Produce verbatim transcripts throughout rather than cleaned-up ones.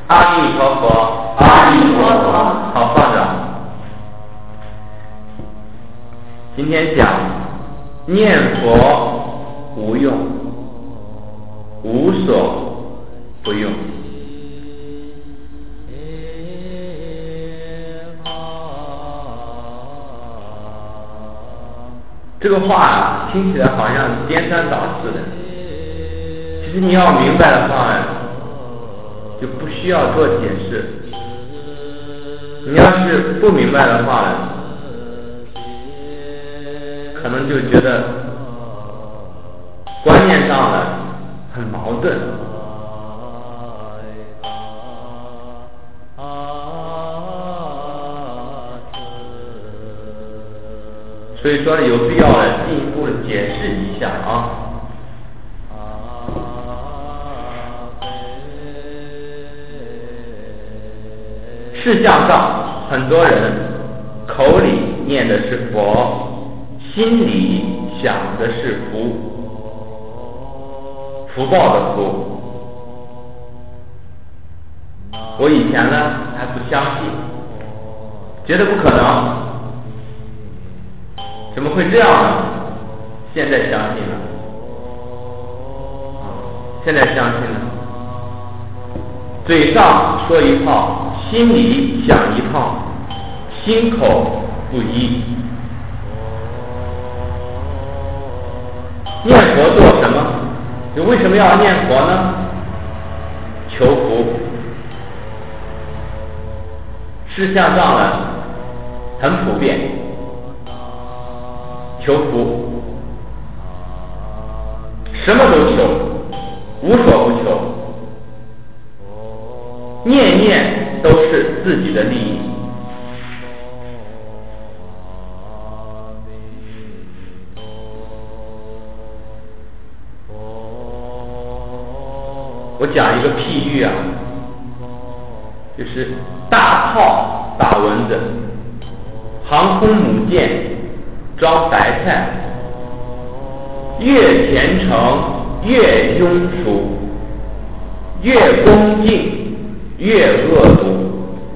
阿弥陀佛， 阿弥陀佛。 好，放着。今天讲念佛无用，无所不用。这个话啊，听起来好像颠三倒四的。其实你要明白的话，就不需要做解释。你要是不明白的话，可能就觉得观念上呢很矛盾。所以说有必要的进一步的解释一下啊。事相上，很多人口里念的是佛，心里想的是福，福报的福。我以前呢还不相信，觉得不可能。怎么会这样呢？现在相信了，现在相信了。嘴上说一套，心里想一套，心口不一。念佛做什么？你为什么要念佛呢？求福。事相上呢，很普遍。求福，什么都求，无所不求，念念都是自己的利益。我讲一个譬喻啊，就是大炮打蚊子，航空母舰装白菜，越虔诚越庸俗，越恭敬越恶毒。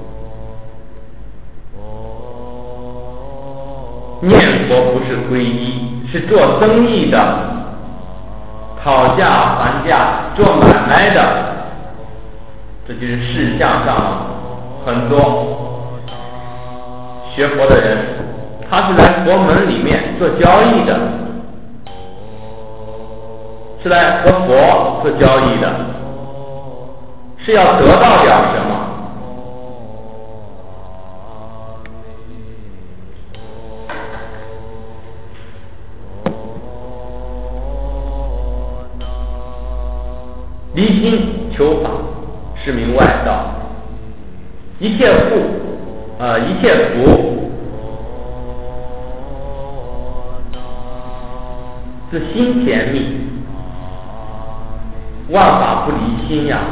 念佛不是皈依，是做生意的，讨价还价做买卖的，这就是事相上很多学佛的人，他是来佛门里面做交易的，是来和佛做交易的，是要得到点什么。离心求法是名外道，一切富呃一切福自心甜蜜，万法不离心呀，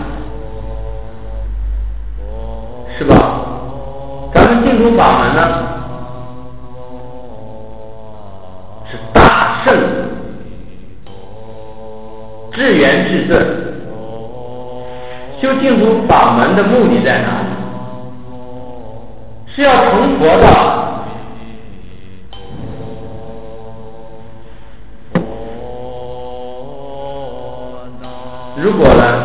是吧？咱们净土法门呢，是大圣至圆至正。修净土法门的目的在哪里？是要成佛的。如果呢，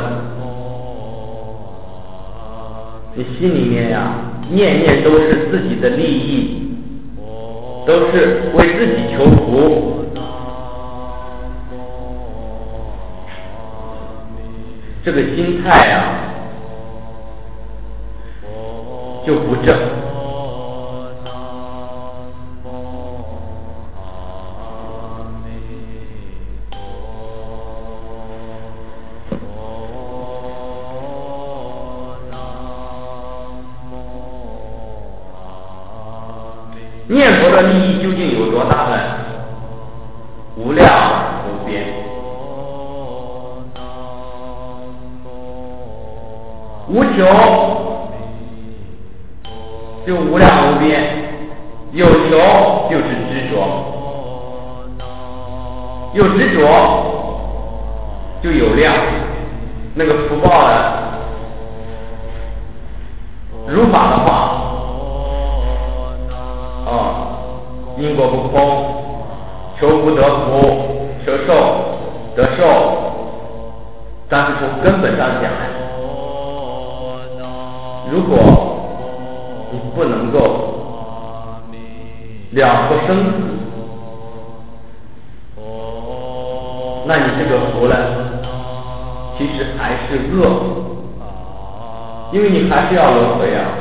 你心里面呀，念念都是自己的利益，都是为自己求福，这个心态呀，就不正。念佛的利益究竟有多大呢？无量无边。无求就无量无边，有求就是执着，有执着就有量，那个福报呢如法的话，哦，因果不空，求福得福，求寿得寿。但是从根本上讲，如果你不能够了脱生死，那你这个福呢，其实还是恶，因为你还是要轮回啊，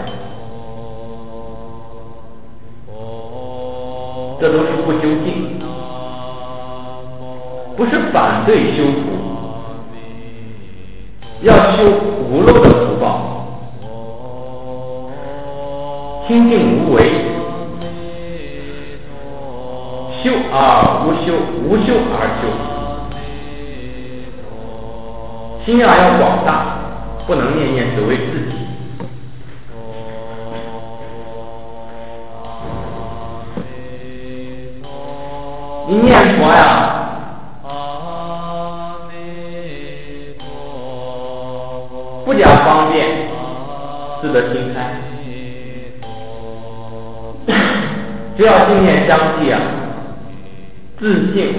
这都是不究竟，不是反对修福，要修无漏的福报，清净无为，修而无修，无修而修。心啊要广大，不能念念只为自己。你念佛呀，不讲方便，自得心开。只要心念相继啊，自信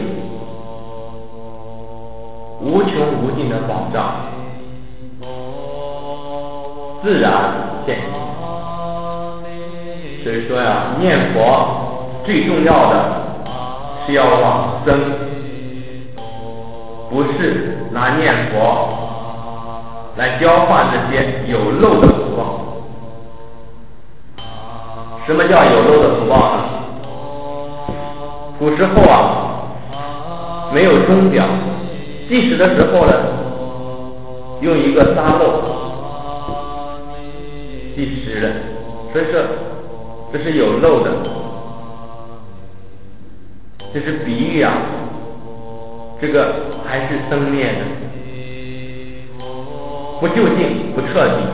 无穷无尽的保障，自然现前。所以说呀，念佛最重要的是要往生，不是拿念佛来交换这些有漏的福报。什么叫有漏的福报呢？古时候啊，没有钟表，计时的时候呢，用一个沙漏计时的，所以说这是有漏的，这是比喻啊，这个还是生灭的，不究竟，不彻底。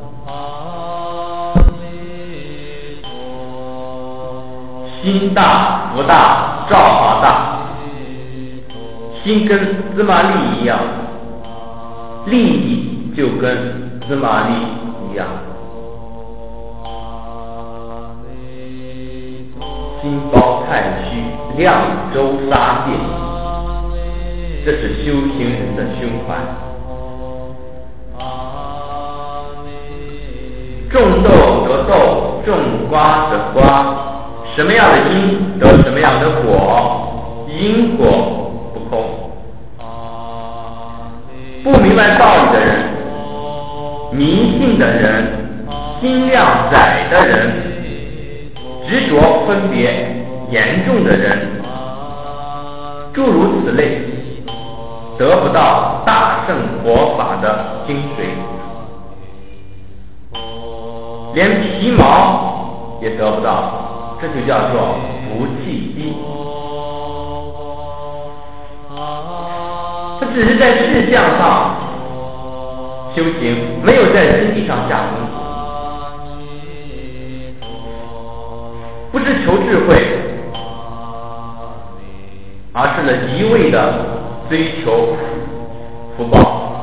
心大福大，造化大，心跟芝麻粒一样，利益就跟芝麻粒一样。心包太虚，量周沙界，这是修行人的胸怀。种豆得豆，种瓜得瓜，什么样的因得什么样的果，因果不空。不明白道理的人，迷信的人，心量窄的人，执着分别严重的人，诸如此类，得不到大乘佛法的精髓，连皮毛也得不到，这就叫做福气低。他只是在事相上修行，没有在心地上下功夫，不是求智慧，而是呢一味的追求福报，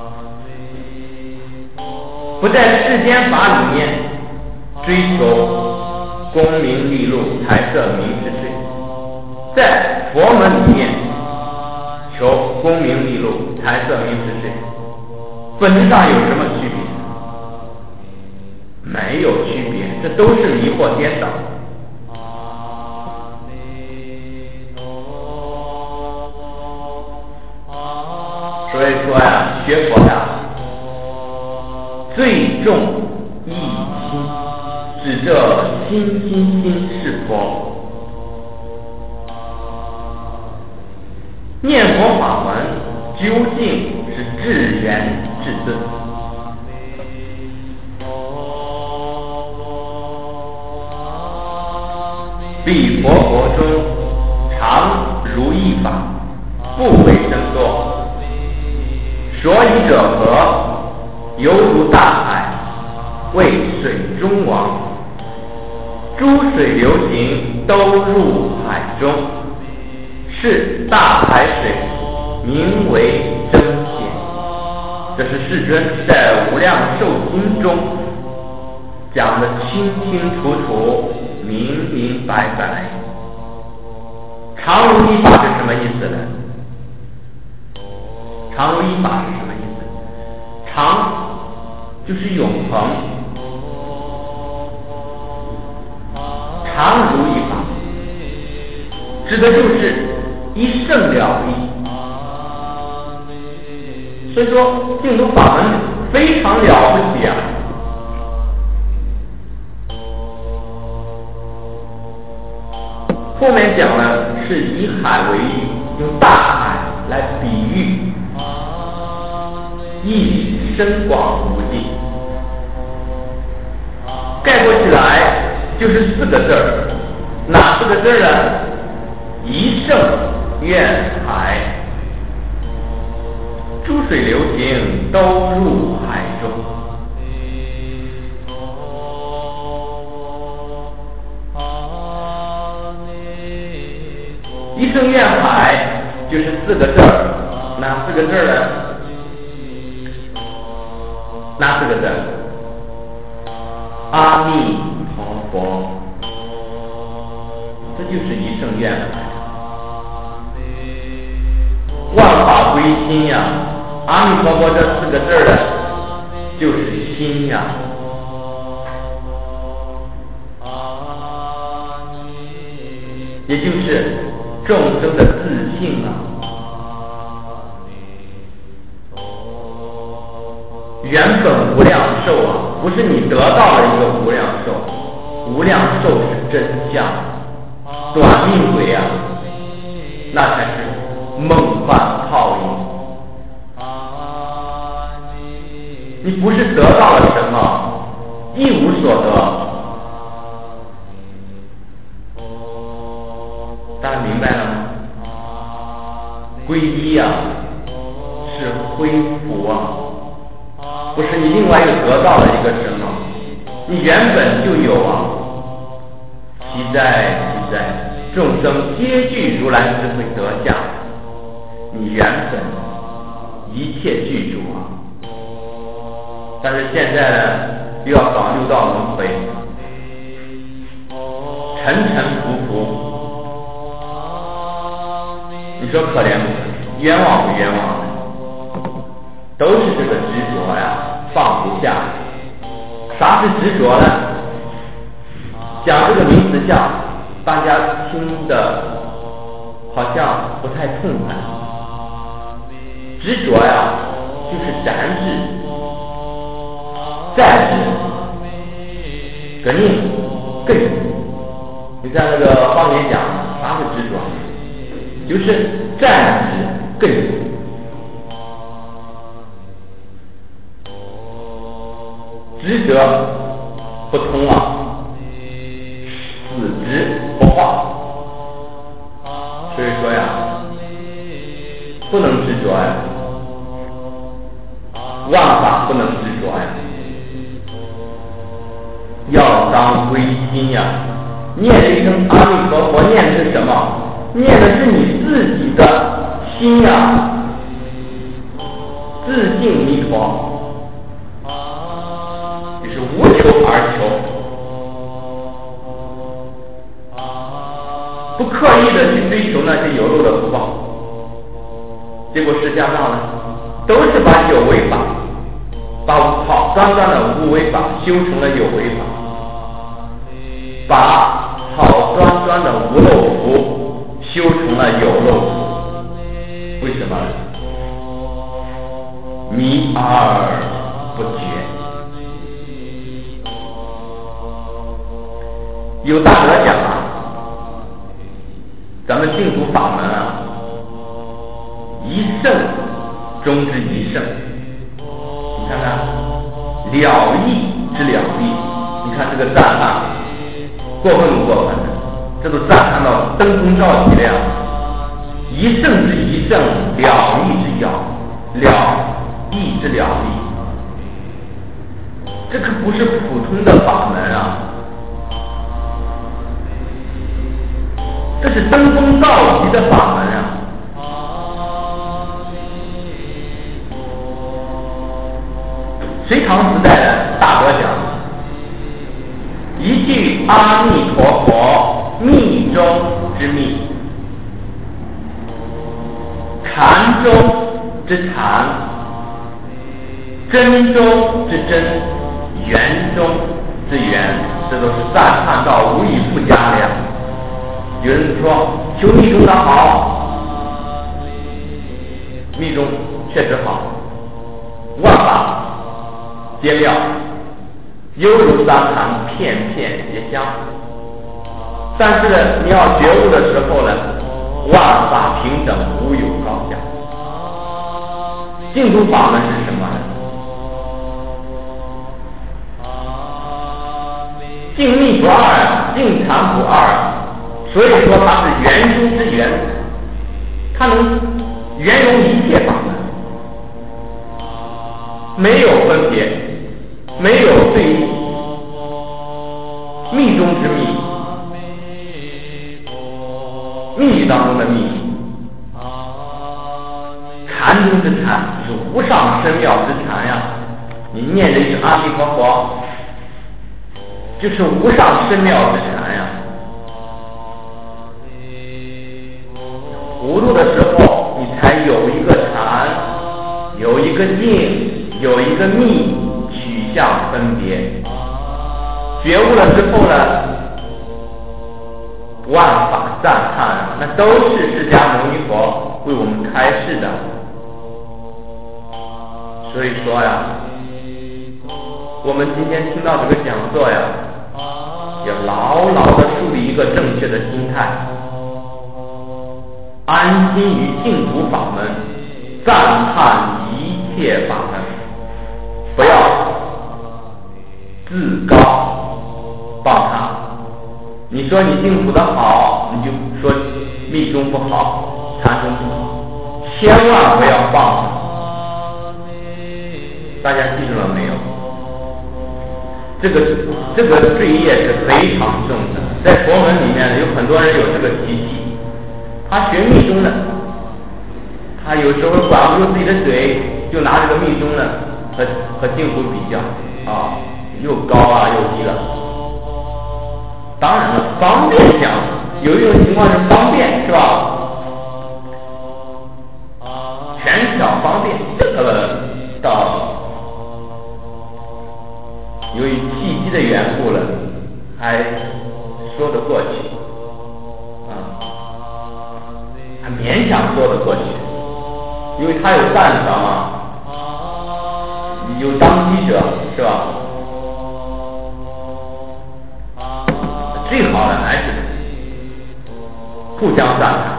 不在世间法里面追求功名利禄财色名食睡，在佛门里面求功名利禄财色名食睡，本质上有什么区别？没有区别，这都是迷惑颠倒。所以说呀，学佛呀，最重一心，指这心心心是佛。念佛法门究竟是至圆至尊，彼佛国中常如一法，不为生多。所以者何？犹如大海，为水中王，诸水流行，都入海中，是大海水，名为真显。这是世尊在无量寿经中讲得清清楚楚、明明白白。常如一法是什么意思呢？常如一法是什么意思？常就是永恒，常如一法指的就是一圣了义。所以说净土法门非常了不起啊！后面讲了是以海为喻，用大海来比喻义深广无际，概括起来就是四个字儿，哪四个字呢？一圣愿海，诸水流行都入海中。一圣愿海就是四个字儿，哪四个字呢？哪四个字？阿弥陀佛，这就是一圣愿海。万法归心呀，阿弥陀佛这四个字儿呢，就是心呀。也就是众生的自性啊。原本无量寿啊，不是你得到了一个无量寿，无量寿是真相，短命鬼啊，那才是梦幻泡影。你不是得到了什么，一无所得。大家明白了吗？皈依啊，是恢复啊，不是你另外又得到了一个什么，你原本就有啊。其在其在，众生皆具如来智慧德相，你原本一切具足啊。但是现在呢，又要搞六道轮回，沉沉浮浮。你说可怜不可怜？冤枉不冤枉？都是这个执着呀，放不下。啥是执着呢？讲这个名词相，大家听的好像不太痛快。执着呀，就是展示、暂时、革命、更。你看那个方言讲，啥是执着？就是暂时更执着不通啊，死执不化。所以说呀，不能执着呀，万法不能执着呀，要当归心呀。念了一声阿弥陀佛，念的是什么？念的是你自己的心呀，自性弥陀，就是无求而求，不刻意的去追求那些有漏的福报，结果实际上呢，都是把有为法，把好端端的无为法修成了有为法，把好端端的无漏福修成了有漏福。为什么？迷而不觉。有大德讲啊，咱们净土法门啊，一圣中之一圣。你看看了义之了义，你看这个赞叹过分不过分的？这都赞叹到登峰造极了呀！一圣之一圣，了义之了，了义之了义，这可不是普通的法门啊，这是登峰造极的法门啊！隋唐时代的大德讲， 阿弥陀佛密中之密，禅中之禅，真中之真，圆中之圆，这都是赞叹到无以复加的呀。有人说修密宗的好，密宗确实好，万法皆妙，犹如三潭，片片皆香。但是呢，你要觉悟的时候呢，万法平等，无有高下。净土法门是什么呢？净密不二啊，净禅不二啊，所以说它是圆中之圆，它能圆融一切法门，没有分别，没有对立，密中之密，密当中的密，禅中之禅，是无上深妙之禅呀。你念的是阿弥陀佛，就是无上深妙之禅呀。糊涂的时候，你才有一个禅，有一个静，有一个密，取向分别。觉悟了之后呢，万法赞叹啊，那都是释迦牟尼佛为我们开示的。所以说呀，我们今天听到这个讲座呀，要牢牢的树立一个正确的心态，安心于净土法门，赞叹一切法门，不要自高报他。你说你净土的好，你就说密宗不好，禅宗不好，千万不要报他。大家记住了没有？这个这个罪业是非常重的，在佛门里面有很多人有这个习气，他学密宗呢，他有时候管不住自己的嘴，就拿这个密宗呢和和净土比较啊，又高啊又低了。当然了，方便讲，有一种情况是方便，是吧？权巧方便，这个到由于气机的缘故了，还说得过去，啊，还勉强说得过去，因为他有赞赏嘛，有当机者，是吧？最好的还是互相赞赏。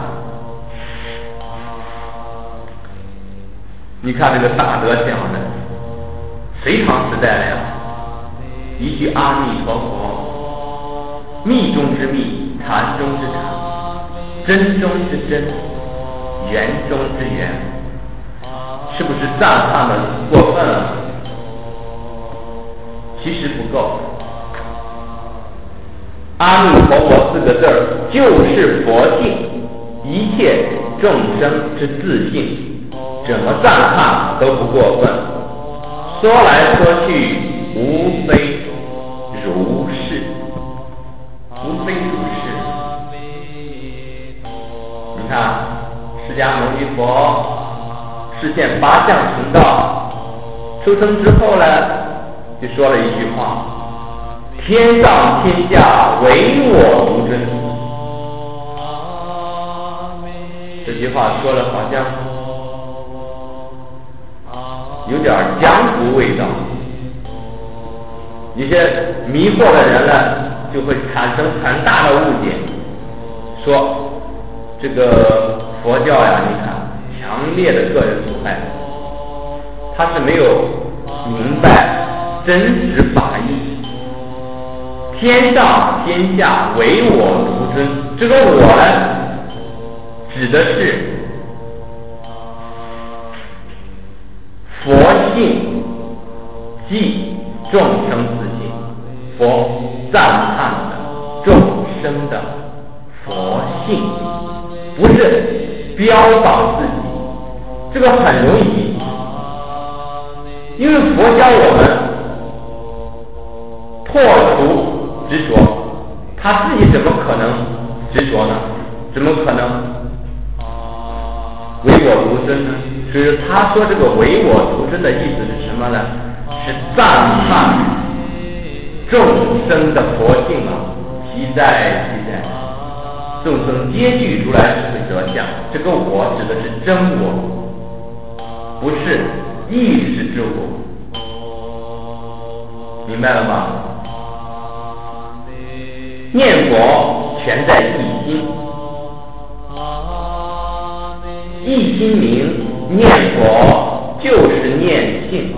你看这个大德讲的，隋唐时代的呀，一句阿弥陀佛，密中之密，禅中之禅，真中之真，圆中之圆，是不是赞叹的过分了？其实不够。阿弥陀佛四个字儿就是佛性，一切众生之自性，怎么赞叹都不过分。说来说去，无非如是，无非如是。你看，释迦牟尼佛实现八相成道，出生之后呢，就说了一句话。天上天下唯我独尊，这句话说的好像有点江湖味道，一些迷惑的人呢就会产生很大的误解，说这个佛教呀，你看强烈的个人崇拜，他是没有明白真实法义。天上天下唯我独尊，这个我呢，指的是佛性即众生自性，佛赞叹的众生的佛性，不是标榜自己，这个很容易，因为佛教我们破除执着， 他自己怎么可能执着呢？怎么可能唯我独尊呢？所以他说这个唯我独尊的意思是什么呢？是赞叹众生的佛性啊，其在其在，众生皆具如来智慧德相。这个我指的是真我，不是意识之我，明白了吗？念佛全在一心，一心明，念佛就是念性，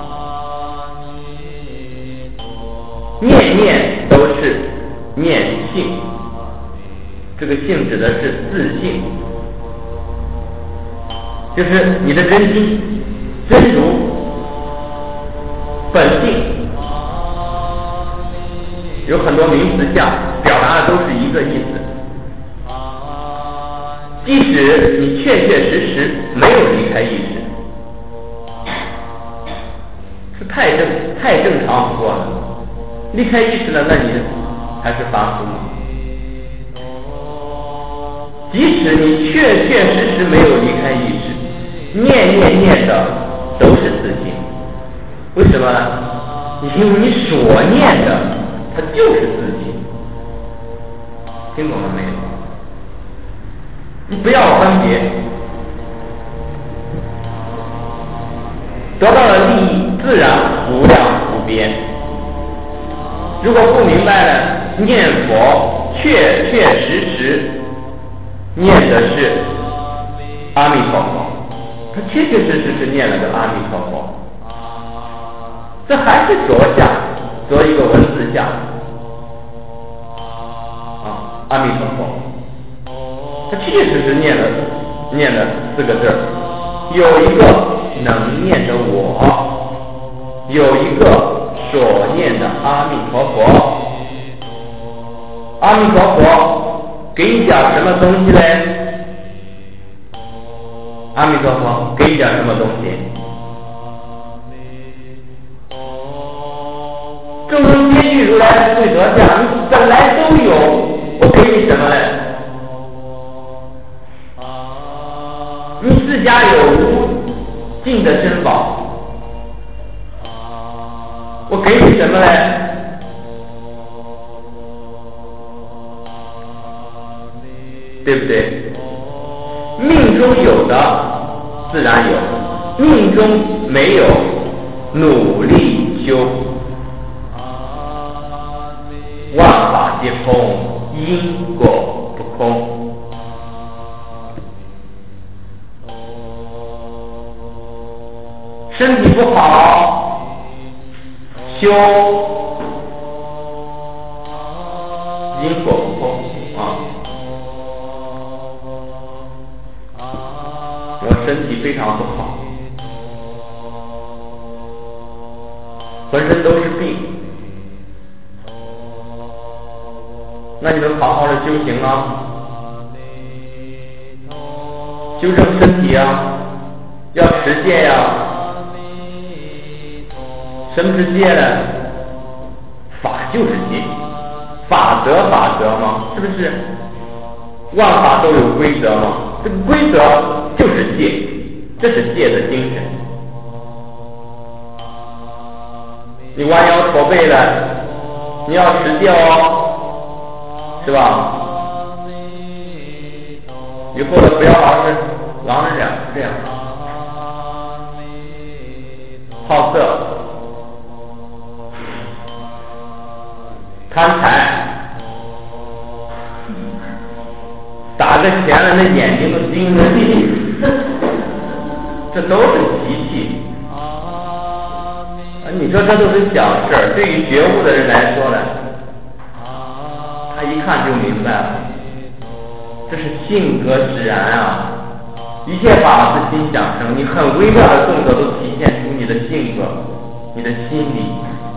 念念都是念性，这个性指的是自性，就是你的真心、真如、本性。有很多名词相表达的都是一个意思，即使你确确实实没有离开意识，是太正太正常不过了。离开意识了，那你还是凡夫吗？即使你确确实实没有离开意识，念念念的都是自性。为什么呢？因为你所念的它就是自性，听懂了没有？你不要分别，得到了利益自然无量无边。如果不明白了，念佛确确实实念的是阿弥陀佛，他确确实实是念了个阿弥陀佛，这还是着相，着一个文字相啊，阿弥陀佛，他确确实实念了念了四个字，有一个能念的我，有一个所念的阿弥陀佛。阿弥陀佛给你讲什么东西嘞？阿弥陀佛给你讲什么东西？众生皆具如来智慧德相，你本来都有，我给你什么嘞？你自家有无尽的珍宝，我给你什么嘞？对不对？命中有的自然有，命中没有，努力修。万法皆空，因果不空。身体不好，修因果不空啊。我身体非常不好，浑身都是病，那你们好好的修行啊，修正身体啊，要持戒呀、啊。什么是戒呢？法就是戒，法则法则嘛，是不是？万法都有规则嘛，这个规则就是戒，这是戒的精神。你弯腰驼背了，你要持戒哦，是吧？以后的不要老是老是这样这样，好色、贪财。打个钱了，那眼睛都盯着你，这都是习气。啊，你说这都是小事儿，对于觉悟的人来说呢，他一看就明白了，这是性格使然啊。一切法自心想生，你很微妙的动作都体现出你的性格、你的心理，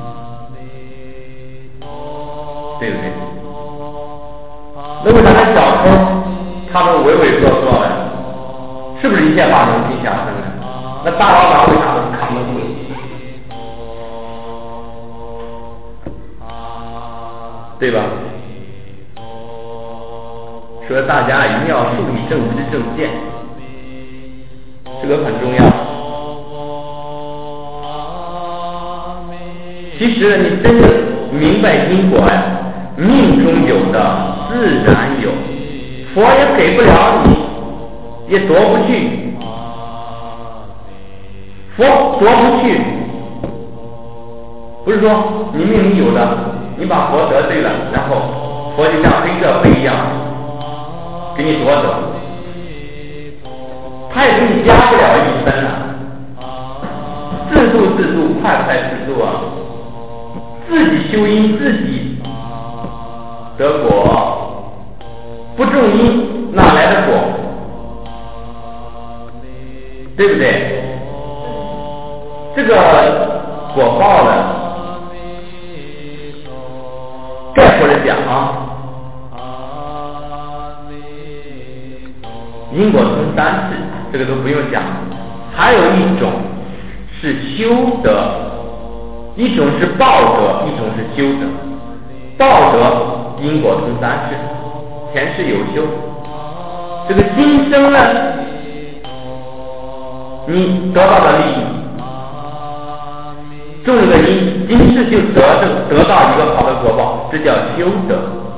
对不对？那为啥那小偷他们畏畏缩缩的，是不是一切法从心想生的？那大老板为啥都扛得住？对吧？ 说大家一定要树立正知正见，这个很重要。其实呢，你真正明白因果呀，命中有的自然有，佛也给不了你，也夺不去，佛夺不去，不是说你命里有的，你把佛得罪了，然后佛就像黑社会一样给你夺走，他也给你加不了一分啊，自度自度，快快自度啊，自己修因自己得果，不种因哪来的果？对不对？这个果报呢，概括着讲啊，因果分三世，这个都不用讲。还有一种是修德，一种是报德，一种是修德。报德因果分三世，前世有修，这个今生呢，你得到的利益，种了个因，今世就得得到一个好的果报，这叫修德。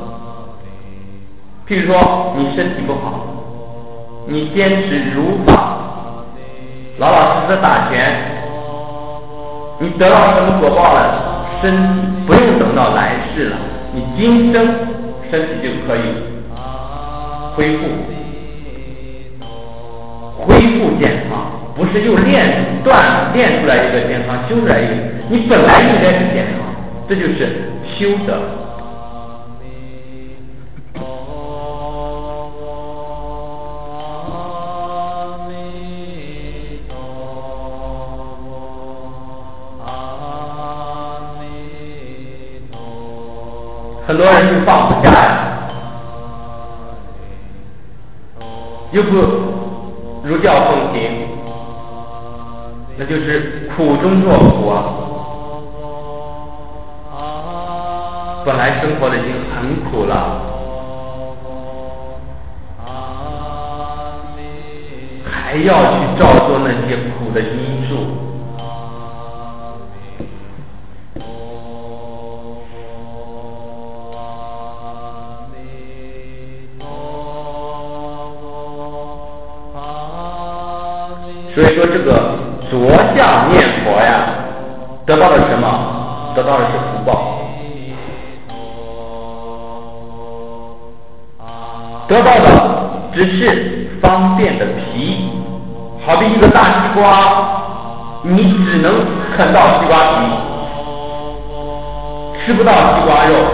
譬如说你身体不好，你坚持如法，老老实实打拳，你得到什么果报了？身体不用等到来世了，你今生身体就可以恢复恢复健康，不是又练锻练出来一个健康，修出来一个，你本来应该是健康，这就是修德。很多人就放不下呀，又不如教奉行，那就是苦中作苦啊。本来生活的已经很苦了，还要去照做那些苦的因素。所以说这个着相念佛呀，得到了什么？得到的是福报，得到的只是方便的皮，好比一个大西瓜，你只能啃到西瓜皮，吃不到西瓜肉。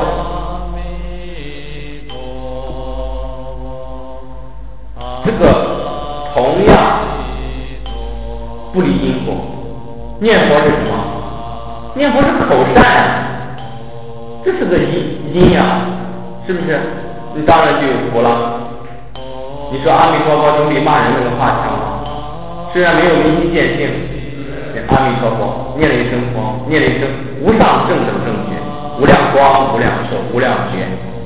这个同样不离因果，念佛是什么？念佛是口善，这是个因因呀，是不是？你当然就有福了。你说阿弥陀佛总比骂人那个话强吗？虽然没有明心见性，阿弥陀佛念了一声佛，念了一声无上正等正觉，无量光、无量寿、无量觉。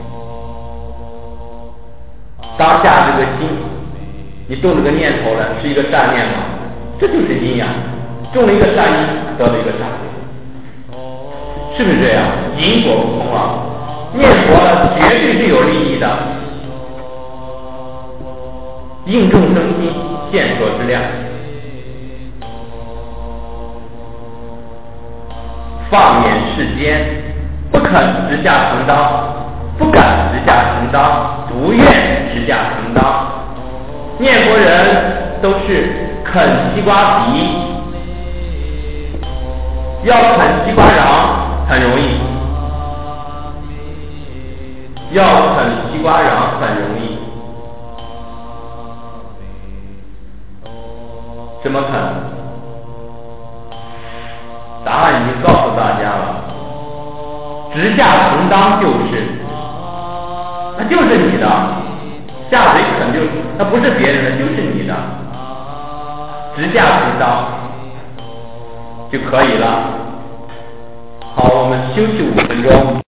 当下这个心，你动这个念头了，是一个善念吗？这就是因呀，种了一个善因，得了一个善果，是不是这样？因果不空啊！念佛呢，绝对是有利益的，应众生心，现所之量。放眼世间，不肯直下承担，不敢直下承担，不愿直下承担。念佛人都是啃西瓜皮，要啃西瓜瓤很容易，要啃西瓜瓤很容易。怎么啃？答案已经告诉大家了，直下承担就是，那就是你的，下嘴啃就是，那不是别人的，就是你的。直下承担就可以了。好，我们休息五分钟。